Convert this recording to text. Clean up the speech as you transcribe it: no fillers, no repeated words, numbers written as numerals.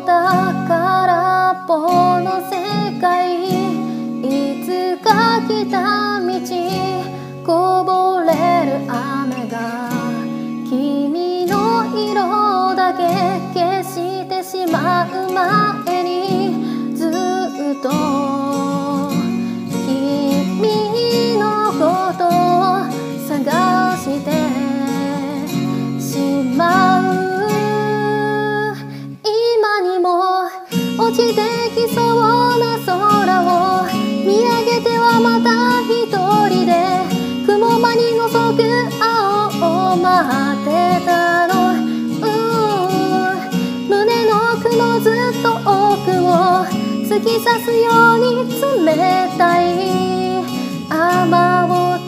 空っぽの世界、いつか来た道こぼれる雨が君の色だけ消してしまう前に、ずっと君のことを探してしまう。今にも落ちてきそうな空を見上げてはまた一人で雲間に覗く青を待ってたの。胸の奥のずっと奥を突き刺すように冷たい雨音